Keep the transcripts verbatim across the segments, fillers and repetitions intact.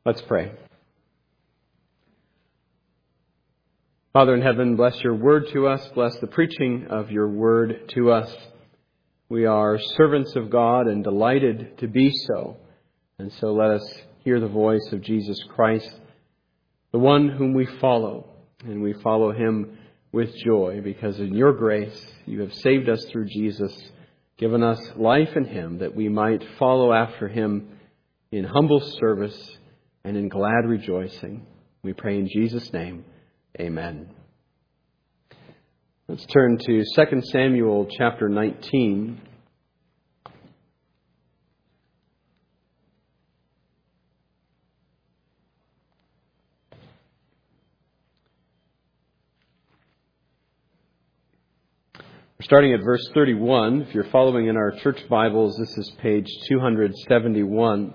Let's pray. Father in heaven, bless your word to us. Bless the preaching of your word to us. We are servants of God and delighted to be so. And so let us hear the voice of Jesus Christ, the one whom we follow. And we follow him with joy because in your grace you have saved us through Jesus, given us life in him that we might follow after him in humble service and in glad rejoicing. We pray in Jesus' name. Amen. Let's turn to Second Samuel chapter nineteen. We're starting at verse thirty-one. If you're following in our church Bibles, this is page two seventy-one.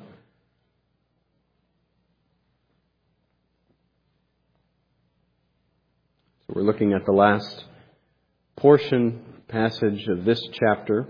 So we're looking at the last portion, passage of this chapter,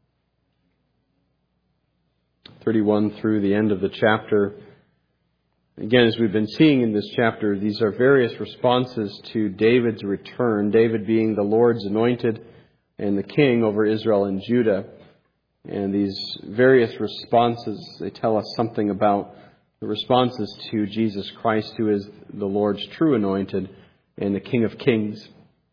thirty-one through the end of the chapter. Again, as we've been seeing in this chapter, these are various responses to David's return, David being the Lord's anointed and the king over Israel and Judah. And these various responses, they tell us something about the responses to Jesus Christ, who is the Lord's true anointed and the King of Kings.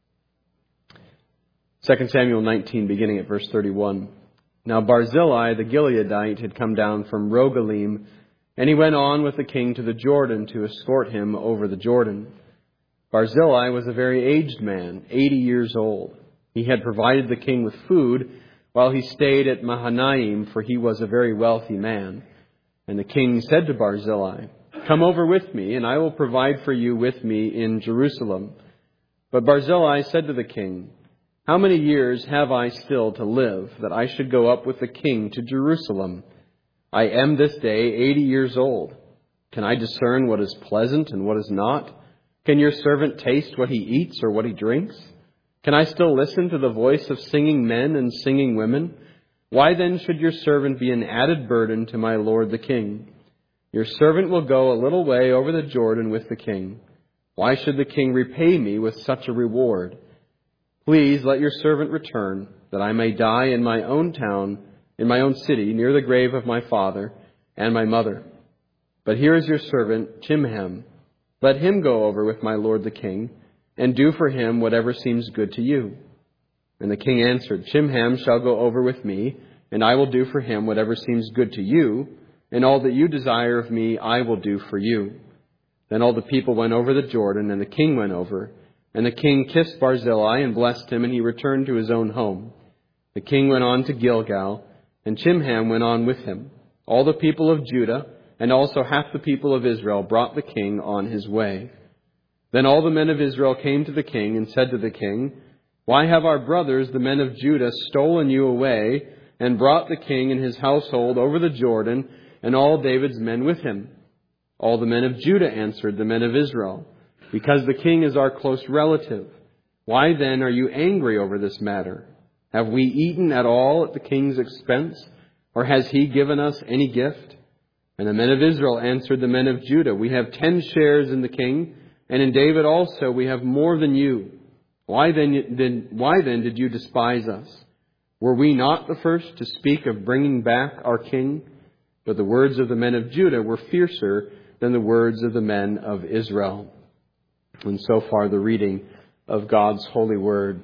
Second Samuel nineteen, beginning at verse thirty-one. Now Barzillai the Gileadite had come down from Rogelim, and he went on with the king to the Jordan to escort him over the Jordan. Barzillai was a very aged man, eighty years old. He had provided the king with food while he stayed at Mahanaim, for he was a very wealthy man. And the king said to Barzillai, "Come over with me, and I will provide for you with me in Jerusalem." But Barzillai said to the king, "How many years have I still to live, that I should go up with the king to Jerusalem? I am this day eighty years old. Can I discern what is pleasant and what is not? Can your servant taste what he eats or what he drinks? Can I still listen to the voice of singing men and singing women? Why then should your servant be an added burden to my lord the king? Your servant will go a little way over the Jordan with the king. Why should the king repay me with such a reward? Please let your servant return, that I may die in my own town, in my own city, near the grave of my father and my mother. But here is your servant, Chimham. Let him go over with my lord the king, and do for him whatever seems good to you." And the king answered, "Chimham shall go over with me, and I will do for him whatever seems good to you, and all that you desire of me I will do for you." Then all the people went over the Jordan, and the king went over. And the king kissed Barzillai and blessed him, and he returned to his own home. The king went on to Gilgal, and Chimham went on with him. All the people of Judah, and also half the people of Israel, brought the king on his way. Then all the men of Israel came to the king and said to the king, "Why have our brothers, the men of Judah, stolen you away and brought the king and his household over the Jordan and all David's men with him?" All the men of Judah answered the men of Israel, "Because the king is our close relative. Why then are you angry over this matter? Have we eaten at all at the king's expense, or has he given us any gift?" And the men of Israel answered the men of Judah, "We have ten shares in the king, and in David also we have more than you. Why then, then, why then did you despise us? Were we not the first to speak of bringing back our king?" But the words of the men of Judah were fiercer than the words of the men of Israel. And so far the reading of God's holy word.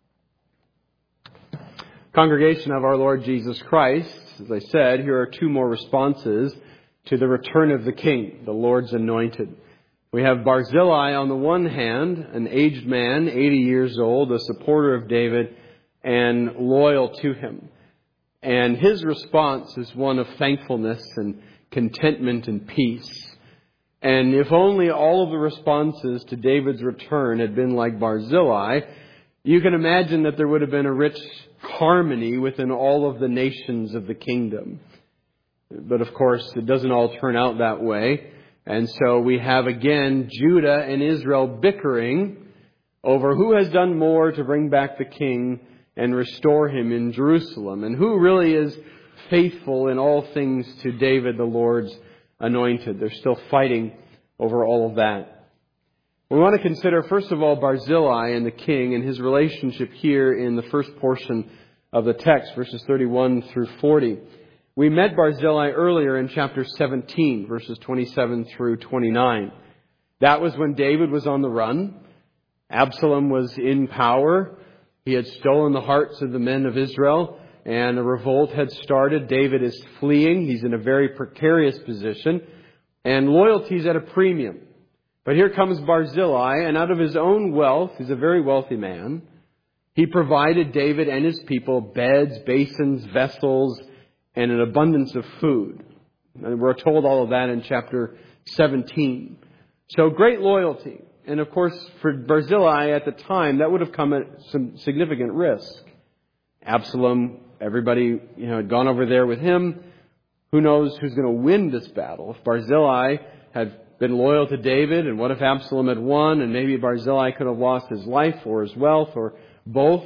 Congregation of our Lord Jesus Christ, as I said, here are two more responses to the return of the king, the Lord's anointed. We have Barzillai on the one hand, an aged man, eighty years old, a supporter of David and loyal to him. And his response is one of thankfulness and contentment and peace. And if only all of the responses to David's return had been like Barzillai, you can imagine that there would have been a rich harmony within all of the nations of the kingdom. But of course, it doesn't all turn out that way. And so we have again Judah and Israel bickering over who has done more to bring back the king and restore him in Jerusalem, and who really is faithful in all things to David, the Lord's anointed. They're still fighting over all of that. We want to consider, first of all, Barzillai and the king and his relationship here in the first portion of the text, verses thirty-one through forty. We met Barzillai earlier in chapter seventeen, verses twenty-seven through twenty-nine. That was when David was on the run. Absalom was in power. He had stolen the hearts of the men of Israel, and a revolt had started. David is fleeing. He's in a very precarious position, and loyalty is at a premium. But here comes Barzillai, and out of his own wealth, he's a very wealthy man, he provided David and his people beds, basins, vessels, and an abundance of food. And we're told all of that in chapter seventeen. So great loyalty. And of course, for Barzillai at the time, that would have come at some significant risk. Absalom, everybody, you know, had gone over there with him. Who knows who's going to win this battle? If Barzillai had been loyal to David, and what if Absalom had won, and maybe Barzillai could have lost his life or his wealth or both?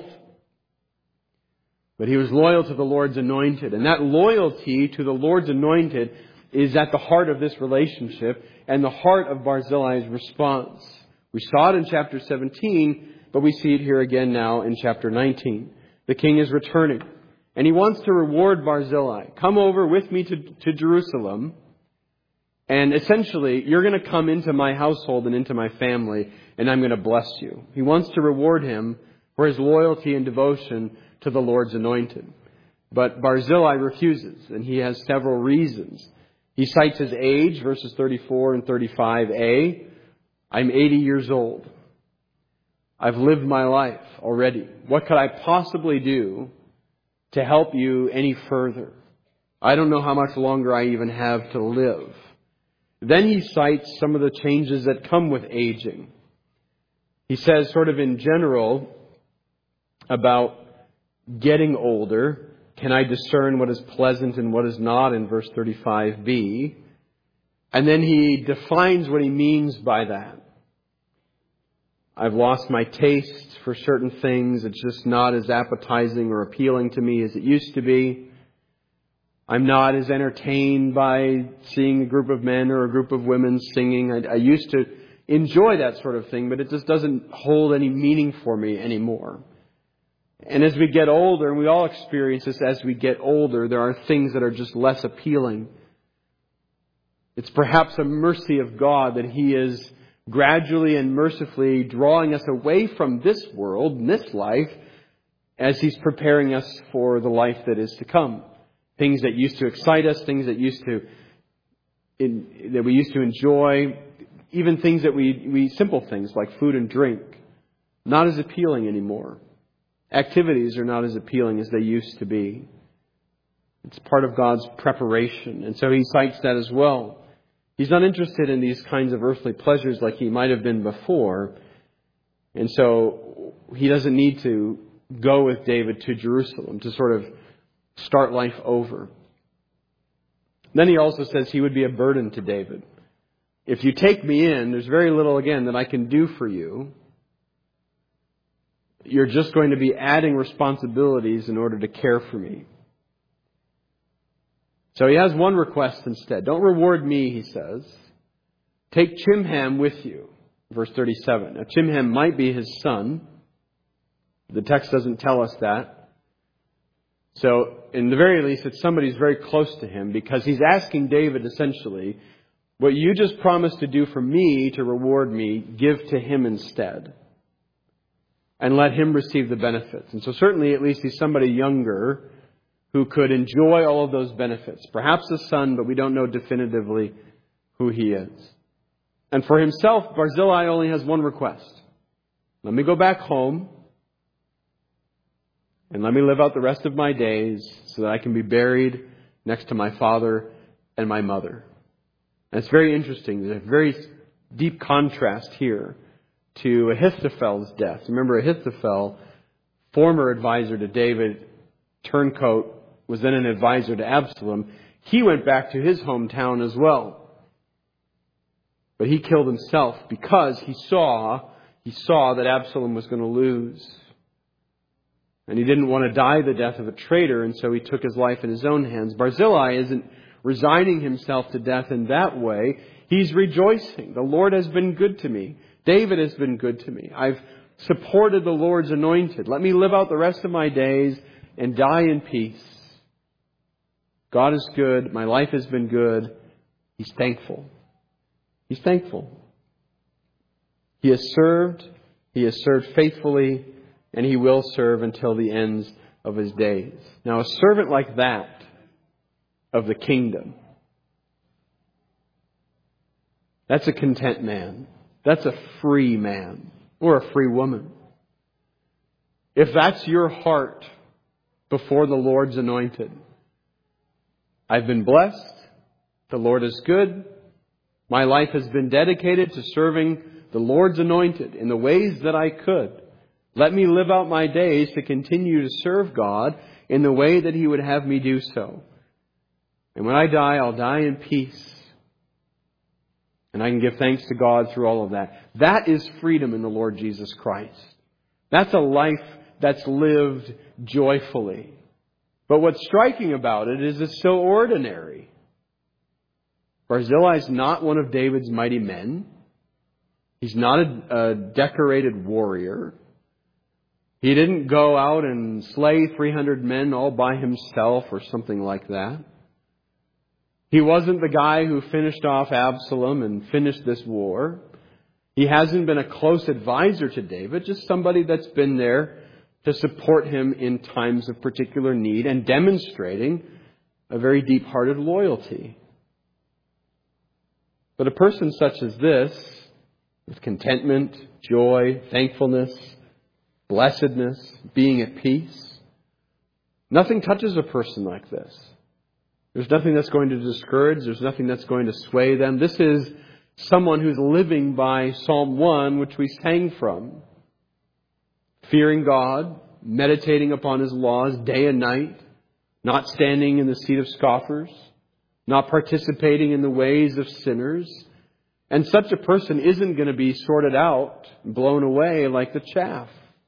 But he was loyal to the Lord's anointed. And that loyalty to the Lord's anointed is at the heart of this relationship and the heart of Barzillai's response. We saw it in chapter seventeen, but we see it here again now in chapter nineteen. The king is returning, and he wants to reward Barzillai. Come over with me to, to Jerusalem, and essentially, you're going to come into my household and into my family, and I'm going to bless you. He wants to reward him for his loyalty and devotion to the Lord's anointed. But Barzillai refuses, and he has several reasons. He cites his age, verses thirty-four and thirty-five a. I'm eighty years old. I've lived my life already. What could I possibly do to help you any further? I don't know how much longer I even have to live. Then he cites some of the changes that come with aging. He says sort of in general about getting older. Can I discern what is pleasant and what is not in verse thirty-five b? And then he defines what he means by that. I've lost my taste for certain things. It's just not as appetizing or appealing to me as it used to be. I'm not as entertained by seeing a group of men or a group of women singing. I, I used to enjoy that sort of thing, but it just doesn't hold any meaning for me anymore. And as we get older, and we all experience this as we get older, there are things that are just less appealing. It's perhaps a mercy of God that He is gradually and mercifully drawing us away from this world and this life as He's preparing us for the life that is to come. Things that used to excite us, things that used to in, that we used to enjoy, even things that we, we simple things like food and drink, not as appealing anymore. Activities are not as appealing as they used to be. It's part of God's preparation. And so He cites that as well. He's not interested in these kinds of earthly pleasures like He might have been before. And so He doesn't need to go with David to Jerusalem to sort of start life over. Then He also says He would be a burden to David. If you take me in, there's very little, again, that I can do for you. You're just going to be adding responsibilities in order to care for me. So he has one request instead. Don't reward me, he says. Take Chimham with you. Verse thirty-seven. Now, Chimham might be his son. The text doesn't tell us that. So, in the very least, it's somebody who's very close to him, because he's asking David, essentially, what you just promised to do for me to reward me, give to him instead. And let him receive the benefits. And so certainly, at least, he's somebody younger who could enjoy all of those benefits. Perhaps a son, but we don't know definitively who he is. And for himself, Barzillai only has one request. Let me go back home and let me live out the rest of my days so that I can be buried next to my father and my mother. And it's very interesting. There's a very deep contrast here to Ahithophel's death. Remember, Ahithophel, former advisor to David, turncoat, was then an advisor to Absalom. He went back to his hometown as well. But he killed himself because he saw, he saw that Absalom was going to lose. And he didn't want to die the death of a traitor, and so he took his life in his own hands. Barzillai isn't resigning himself to death in that way, he's rejoicing. The Lord has been good to me. David has been good to me. I've supported the Lord's anointed. Let me live out the rest of my days and die in peace. God is good. My life has been good. He's thankful. He's thankful. He has served. He has served faithfully, and he will serve until the ends of his days. Now, a servant like that of the kingdom, that's a content man. That's a free man or a free woman. If that's your heart before the Lord's anointed, I've been blessed. The Lord is good. My life has been dedicated to serving the Lord's anointed in the ways that I could. Let me live out my days to continue to serve God in the way that He would have me do so. And when I die, I'll die in peace. And I can give thanks to God through all of that. That is freedom in the Lord Jesus Christ. That's a life that's lived joyfully. But what's striking about it is it's so ordinary. Barzillai is not one of David's mighty men. He's not a, a decorated warrior. He didn't go out and slay three hundred men all by himself or something like that. He wasn't the guy who finished off Absalom and finished this war. He hasn't been a close advisor to David, just somebody that's been there to support him in times of particular need and demonstrating a very deep-hearted loyalty. But a person such as this, with contentment, joy, thankfulness, blessedness, being at peace, nothing touches a person like this. There's nothing that's going to discourage. There's nothing that's going to sway them. This is someone who's living by Psalm one, which we sang from. Fearing God, meditating upon His laws day and night, not standing in the seat of scoffers, not participating in the ways of sinners. And such a person isn't going to be sorted out, blown away like the chaff.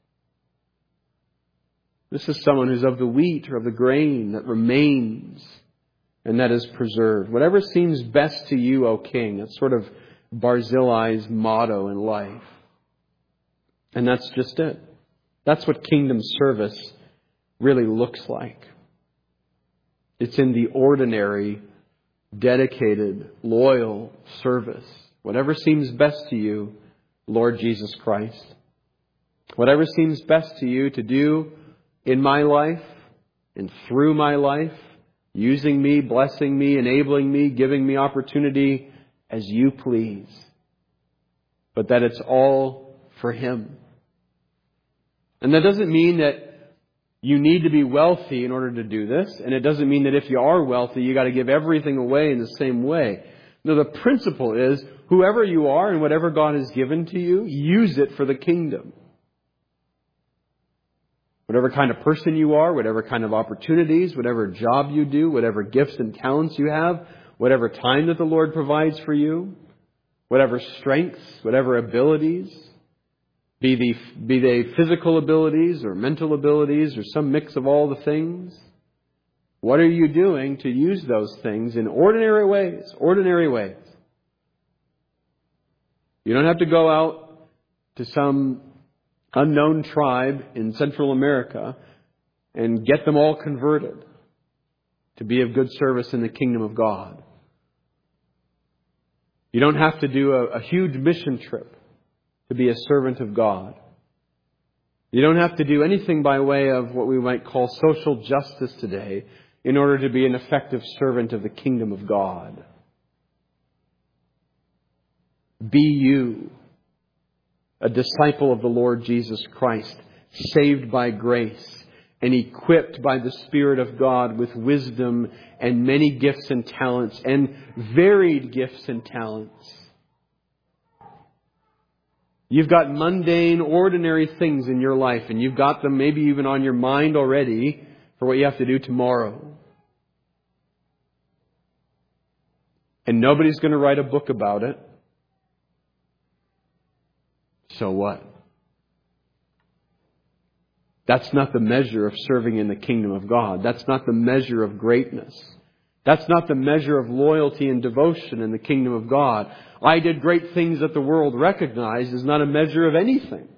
This is someone who's of the wheat or of the grain that remains and that is preserved. Whatever seems best to you, O King. That's sort of Barzillai's motto in life. And that's just it. That's what kingdom service really looks like. It's in the ordinary, dedicated, loyal service. Whatever seems best to you, Lord Jesus Christ. Whatever seems best to you to do in my life and through my life, using me, blessing me, enabling me, giving me opportunity as you please. But that it's all for Him. And that doesn't mean that you need to be wealthy in order to do this. And it doesn't mean that if you are wealthy, you got to give everything away in the same way. No, the principle is whoever you are and whatever God has given to you, use it for the kingdom. Whatever kind of person you are, whatever kind of opportunities, whatever job you do, whatever gifts and talents you have, whatever time that the Lord provides for you, whatever strengths, whatever abilities, be the, be they physical abilities or mental abilities or some mix of all the things. What are you doing to use those things in ordinary ways? Ordinary ways. You don't have to go out to some unknown tribe in Central America and get them all converted to be of good service in the kingdom of God. You don't have to do a, a huge mission trip to be a servant of God. You don't have to do anything by way of what we might call social justice today in order to be an effective servant of the kingdom of God. Be you a disciple of the Lord Jesus Christ, saved by grace and equipped by the Spirit of God with wisdom and many gifts and talents and varied gifts and talents. You've got mundane, ordinary things in your life, and you've got them maybe even on your mind already for what you have to do tomorrow. And nobody's going to write a book about it. So what? That's not the measure of serving in the kingdom of God. That's not the measure of greatness. That's not the measure of loyalty and devotion in the kingdom of God. I did great things that the world recognized is not a measure of anything.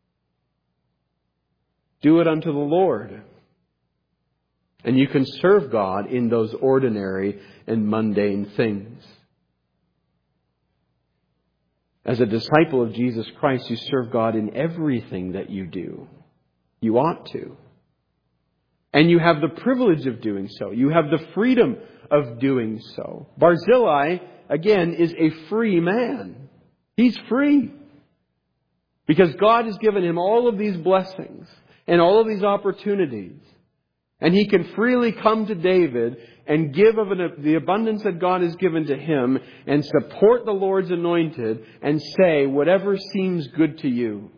Do it unto the Lord. And you can serve God in those ordinary and mundane things. As a disciple of Jesus Christ, you serve God in everything that you do. You ought to. And you have the privilege of doing so. You have the freedom of doing so. Barzillai, again, is a free man. He's free. Because God has given him all of these blessings and all of these opportunities. And he can freely come to David and give of an, the abundance that God has given to him and support the Lord's anointed and say, whatever seems good to you.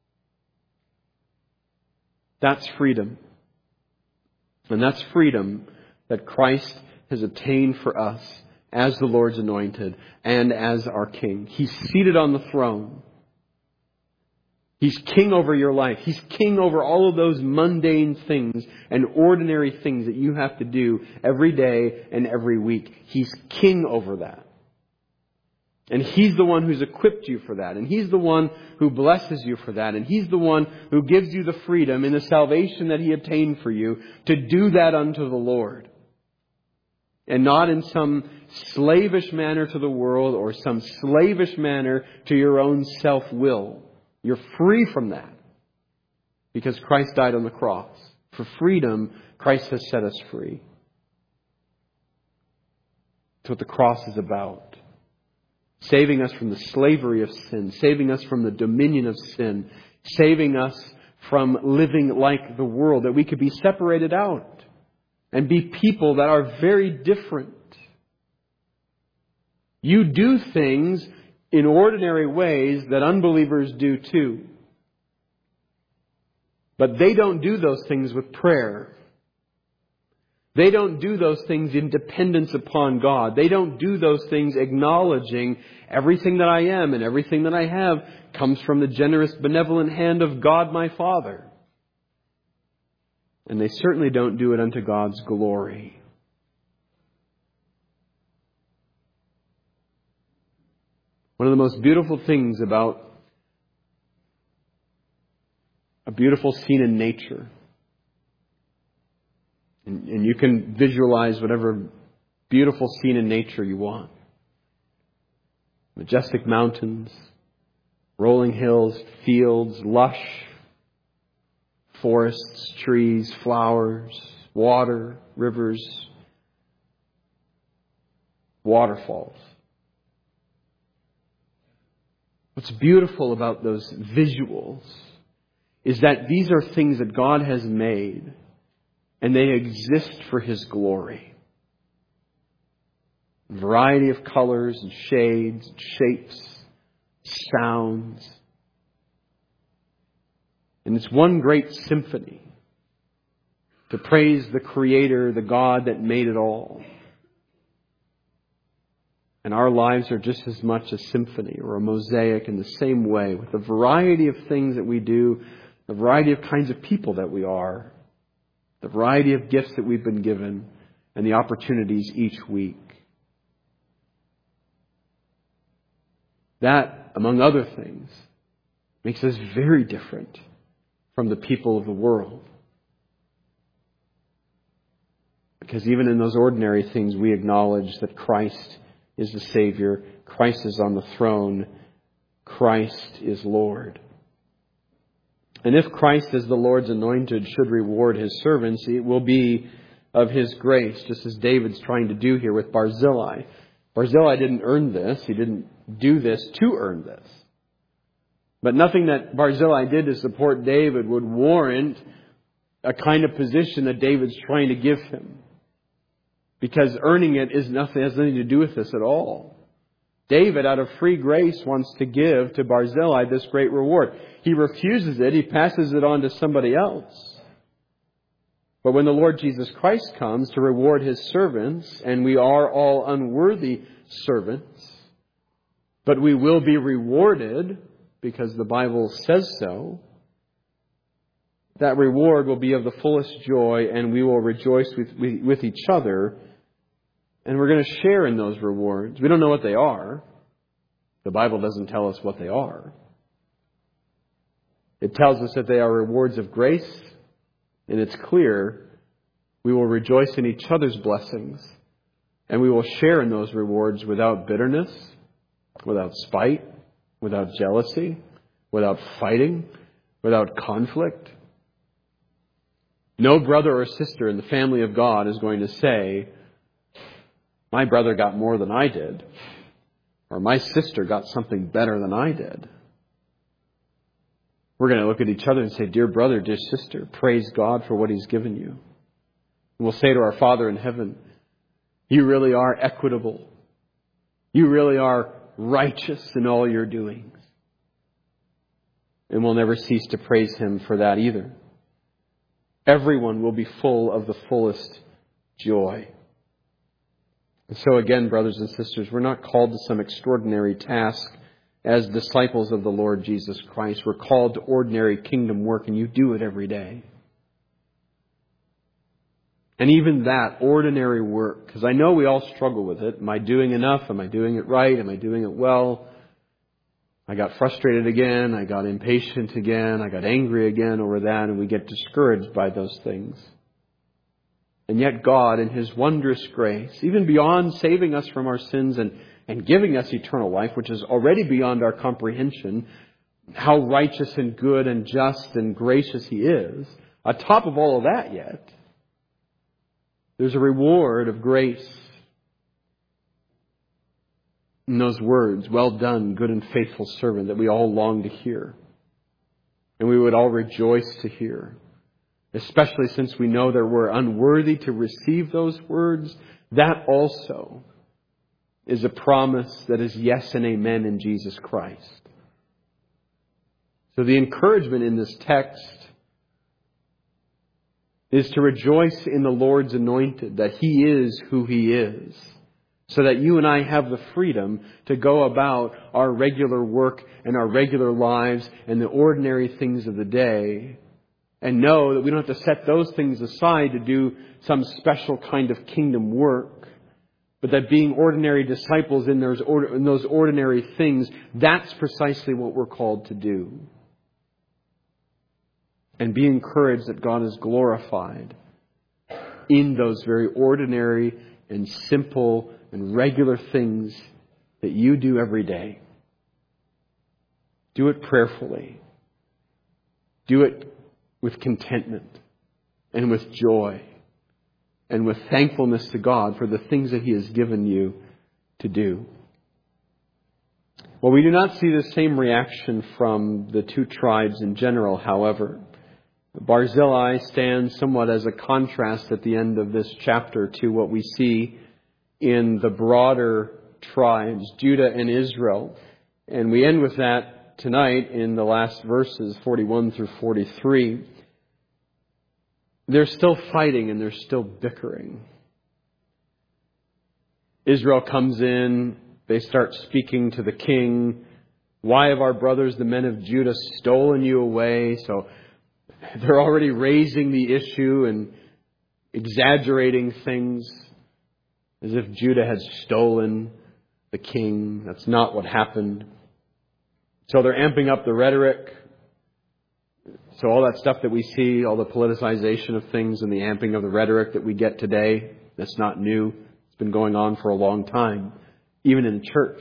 That's freedom. And that's freedom that Christ has obtained for us as the Lord's anointed and as our King. He's seated on the throne. He's king over your life. He's king over all of those mundane things and ordinary things that you have to do every day and every week. He's king over that. And He's the one who's equipped you for that. And He's the one who blesses you for that. And He's the one who gives you the freedom in the salvation that He obtained for you to do that unto the Lord. And not in some slavish manner to the world or some slavish manner to your own self-will. You're free from that because Christ died on the cross. For freedom, Christ has set us free. That's what the cross is about. Saving us from the slavery of sin. Saving us from the dominion of sin. Saving us from living like the world. That we could be separated out and be people that are very different. You do things in ordinary ways that unbelievers do too. But they don't do those things with prayer. They don't do those things in dependence upon God. They don't do those things acknowledging everything that I am and everything that I have comes from the generous, benevolent hand of God my Father. And they certainly don't do it unto God's glory. One of the most beautiful things about a beautiful scene in nature, and, and you can visualize whatever beautiful scene in nature you want. Majestic mountains, rolling hills, fields, lush forests, trees, flowers, water, rivers, waterfalls. What's beautiful about those visuals is that these are things that God has made and they exist for His glory. A variety of colors and shades, shapes, sounds. And it's one great symphony to praise the Creator, the God that made it all. And our lives are just as much a symphony or a mosaic in the same way, with the variety of things that we do, the variety of kinds of people that we are, the variety of gifts that we've been given, and the opportunities each week. That, among other things, makes us very different from the people of the world. Because even in those ordinary things, we acknowledge that Christ is the Savior. Christ is on the throne. Christ is Lord. And if Christ as the Lord's anointed should reward His servants, it will be of His grace, just as David's trying to do here with Barzillai. Barzillai didn't earn this. He didn't do this to earn this. But nothing that Barzillai did to support David would warrant a kind of position that David's trying to give him. Because earning it is nothing, has nothing to do with this at all. David, out of free grace, wants to give to Barzillai this great reward. He refuses it. He passes it on to somebody else. But when the Lord Jesus Christ comes to reward His servants, and we are all unworthy servants, but we will be rewarded because the Bible says so, that reward will be of the fullest joy, and we will rejoice with, with each other And we're going to share in those rewards. We don't know what they are. The Bible doesn't tell us what they are. It tells us that they are rewards of grace, and it's clear we will rejoice in each other's blessings, and we will share in those rewards without bitterness, without spite, without jealousy, without fighting, without conflict. No brother or sister in the family of God is going to say, my brother got more than I did, or my sister got something better than I did. We're going to look at each other and say, dear brother, dear sister, praise God for what He's given you. And we'll say to our Father in heaven, you really are equitable. You really are righteous in all your doings. And we'll never cease to praise Him for that either. Everyone will be full of the fullest joy. And so again, brothers and sisters, we're not called to some extraordinary task as disciples of the Lord Jesus Christ. We're called to ordinary kingdom work, and you do it every day. And even that ordinary work, because I know we all struggle with it. Am I doing enough? Am I doing it right? Am I doing it well? I got frustrated again. I got impatient again. I got angry again over that. And we get discouraged by those things. And yet God, in His wondrous grace, even beyond saving us from our sins and, and giving us eternal life, which is already beyond our comprehension, how righteous and good and just and gracious He is, on top of all of that yet, there's a reward of grace in those words, well done, good and faithful servant, that we all long to hear. And we would all rejoice to hear. Especially since we know that we're unworthy to receive those words. That also is a promise that is yes and amen in Jesus Christ. So the encouragement in this text is to rejoice in the Lord's anointed, that He is who He is, so that you and I have the freedom to go about our regular work and our regular lives and the ordinary things of the day, and know that we don't have to set those things aside to do some special kind of kingdom work, but that being ordinary disciples in those, in those ordinary things, that's precisely what we're called to do. And be encouraged that God is glorified in those very ordinary and simple and regular things that you do every day. Do it prayerfully. Do it with contentment and with joy and with thankfulness to God for the things that He has given you to do. Well, we do not see the same reaction from the two tribes in general, however. Barzillai stands somewhat as a contrast at the end of this chapter to what we see in the broader tribes, Judah and Israel. And we end with that tonight in the last verses, forty-one through forty-three. They're still fighting and they're still bickering. Israel comes in, they start speaking to the king. Why have our brothers, the men of Judah, stolen you away? So they're already raising the issue and exaggerating things as if Judah had stolen the king. That's not what happened. So they're amping up the rhetoric. So all that stuff that we see, all the politicization of things and the amping of the rhetoric that we get today, that's not new. It's been going on for a long time, even in the church.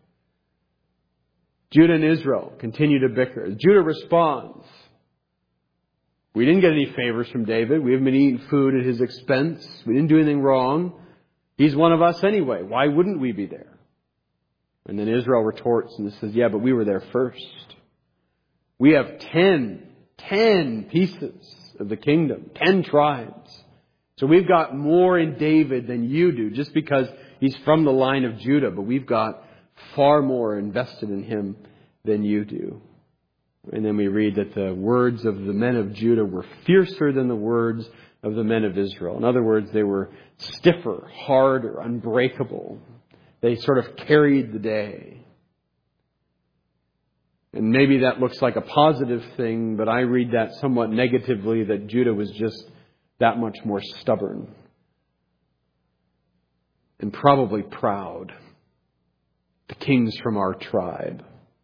Judah and Israel continue to bicker. Judah responds, we didn't get any favors from David. We haven't been eating food at his expense. We didn't do anything wrong. He's one of us anyway. Why wouldn't we be there? And then Israel retorts and says, yeah, but we were there first. We have ten, ten pieces of the kingdom, ten tribes. So we've got more in David than you do, just because he's from the line of Judah. But we've got far more invested in him than you do. And then we read that the words of the men of Judah were fiercer than the words of the men of Israel. In other words, they were stiffer, harder, unbreakable. They sort of carried the day. And maybe that looks like a positive thing, but I read that somewhat negatively, that Judah was just that much more stubborn. and probably proud. The king's from our tribe.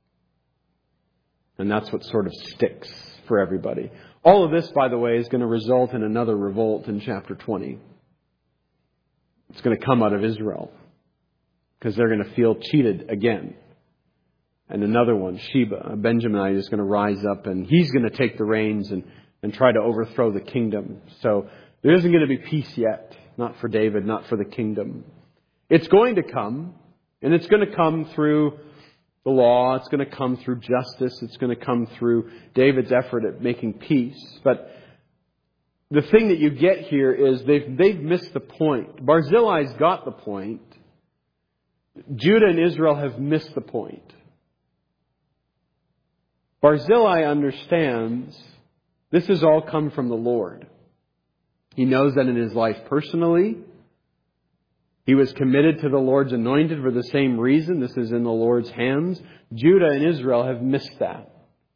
And that's what sort of sticks for everybody. All of this, by the way, is going to result in another revolt in chapter twenty. It's going to come out of Israel because they're going to feel cheated again. And another one, Sheba, a Benjaminite, is going to rise up and he's going to take the reins and, and try to overthrow the kingdom. So there isn't going to be peace yet. Not for David, not for the kingdom. It's going to come, and it's going to come through the law. It's going to come through justice. It's going to come through David's effort at making peace. But the thing that you get here is they've, they've missed the point. Barzillai's got the point. Judah and Israel have missed the point. Barzillai understands this has all come from the Lord. He knows that in his life personally, he was committed to the Lord's anointed for the same reason. This is in the Lord's hands. Judah and Israel have missed that.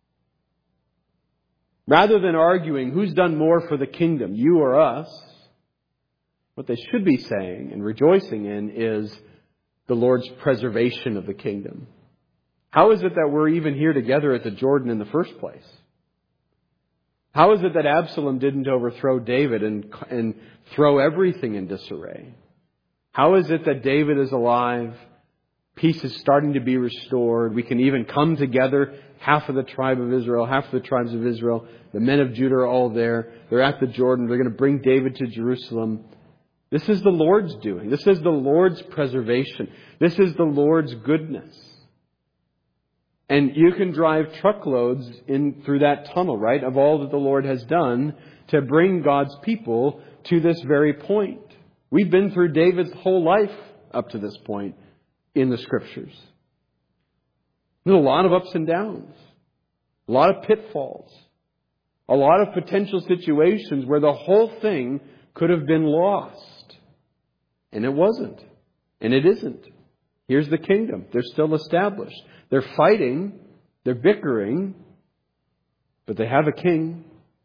Rather than arguing who's done more for the kingdom, you or us, what they should be saying and rejoicing in is the Lord's preservation of the kingdom. How is it that we're even here together at the Jordan in the first place? How is it that Absalom didn't overthrow David and, and throw everything in disarray? How is it that David is alive? Peace is starting to be restored. We can even come together. Half of the tribe of Israel, half of the tribes of Israel, the men of Judah are all there. They're at the Jordan. They're going to bring David to Jerusalem. This is the Lord's doing. This is the Lord's preservation. This is the Lord's goodness. And you can drive truckloads in through that tunnel, right, of all that the Lord has done to bring God's people to this very point. We've been through David's whole life up to this point in the Scriptures. There's a lot of ups and downs, a lot of pitfalls, a lot of potential situations where the whole thing could have been lost. And it wasn't. And it isn't. Here's the kingdom. They're still established. They're fighting. They're bickering. But they have a king.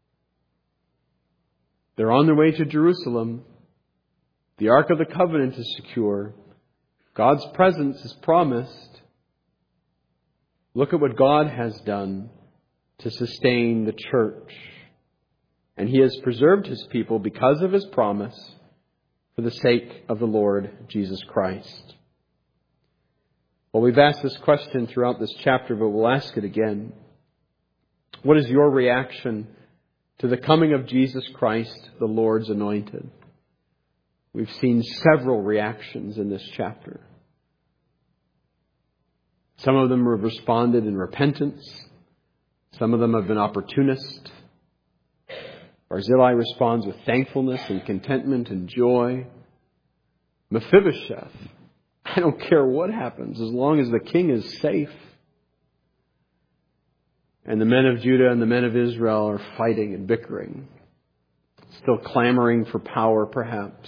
They're on their way to Jerusalem. The Ark of the Covenant is secure. God's presence is promised. Look at what God has done to sustain the church. And He has preserved His people because of His promise for the sake of the Lord Jesus Christ. Well, we've asked this question throughout this chapter, but we'll ask it again. What is your reaction to the coming of Jesus Christ, the Lord's anointed? We've seen several reactions in this chapter. Some of them have responded in repentance. Some of them have been opportunist. Barzillai responds with thankfulness and contentment and joy. Mephibosheth, I don't care what happens as long as the king is safe. And the men of Judah and the men of Israel are fighting and bickering, still clamoring for power perhaps,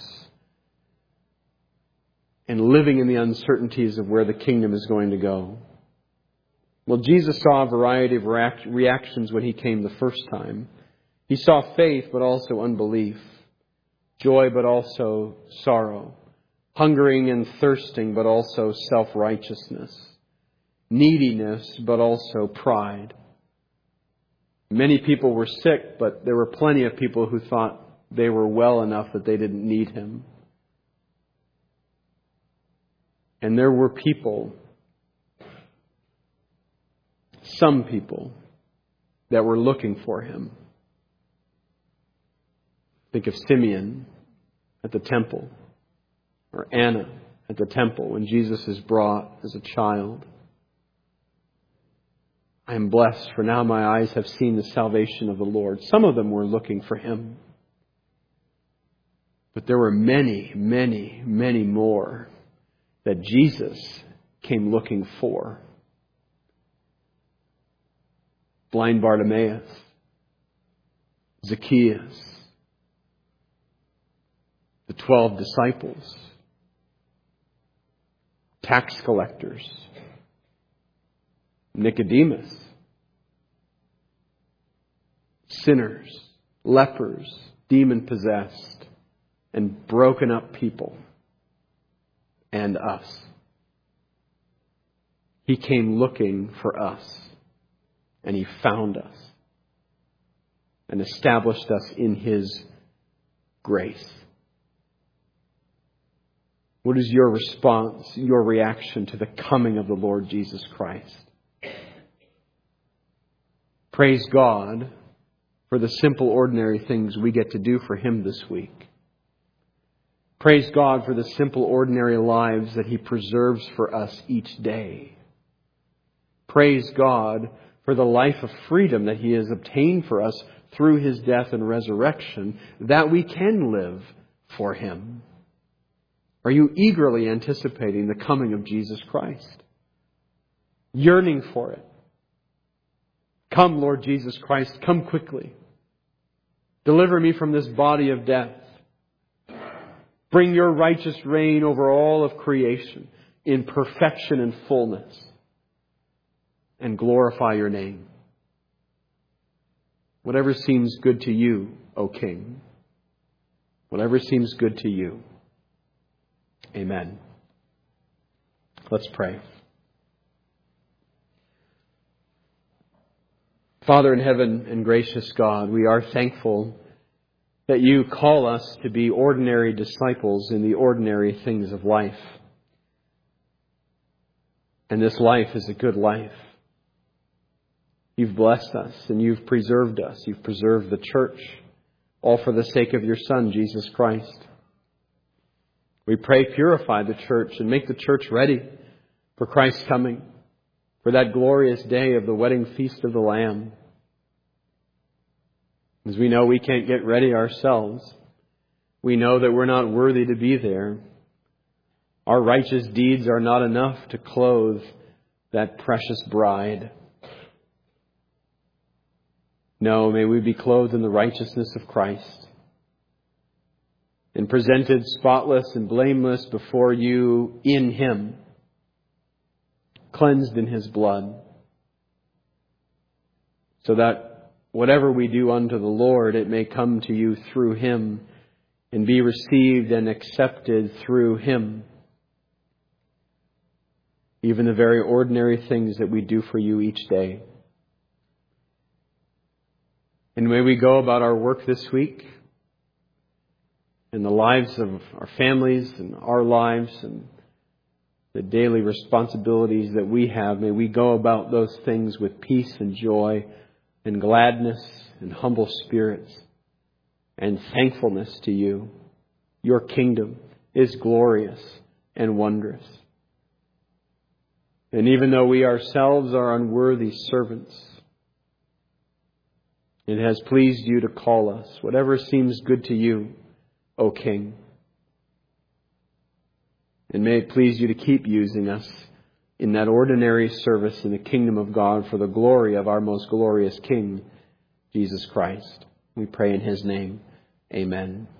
and living in the uncertainties of where the kingdom is going to go. Well, Jesus saw a variety of react- reactions when He came the first time. He saw faith, but also unbelief. Joy, but also sorrow. Hungering and thirsting, but also self-righteousness. Neediness, but also pride. Many people were sick, but there were plenty of people who thought they were well enough that they didn't need Him. And there were people, some people, that were looking for Him. Think of Simeon at the temple, or Anna at the temple when Jesus is brought as a child. I am blessed, for now my eyes have seen the salvation of the Lord. Some of them were looking for Him. But there were many, many, many more that Jesus came looking for. Blind Bartimaeus, Zacchaeus, the twelve disciples, tax collectors, Nicodemus, sinners, lepers, demon-possessed, and broken up people. and us. He came looking for us, and He found us and established us in His grace. What is your response, your reaction to the coming of the Lord Jesus Christ? Praise God for the simple, ordinary things we get to do for Him this week. Praise God for the simple, ordinary lives that He preserves for us each day. Praise God for the life of freedom that He has obtained for us through His death and resurrection, that we can live for Him. Are you eagerly anticipating the coming of Jesus Christ? Yearning for it? Come, Lord Jesus Christ, come quickly. Deliver me from this body of death. Bring your righteous reign over all of creation in perfection and fullness, and glorify your name. Whatever seems good to you, O King. Whatever seems good to you. Amen. Let's pray. Father in heaven and gracious God, we are thankful that you call us to be ordinary disciples in the ordinary things of life. And this life is a good life. You've blessed us and you've preserved us. You've preserved the church, all for the sake of your Son, Jesus Christ. We pray, purify the church and make the church ready for Christ's coming, for that glorious day of the wedding feast of the Lamb. As we know we can't get ready ourselves, we know that we're not worthy to be there. Our righteous deeds are not enough to clothe that precious bride. No, may we be clothed in the righteousness of Christ and presented spotless and blameless before you in Him, cleansed in His blood, so that whatever we do unto the Lord, it may come to you through Him and be received and accepted through Him. Even the very ordinary things that we do for you each day. And may we go about our work this week, in the lives of our families and our lives and the daily responsibilities that we have, may we go about those things with peace and joy and gladness and humble spirits and thankfulness to you. Your kingdom is glorious and wondrous. And even though we ourselves are unworthy servants, it has pleased you to call us, whatever seems good to you, O King. And may it please you to keep using us in that ordinary service in the kingdom of God for the glory of our most glorious King, Jesus Christ. We pray in His name. Amen.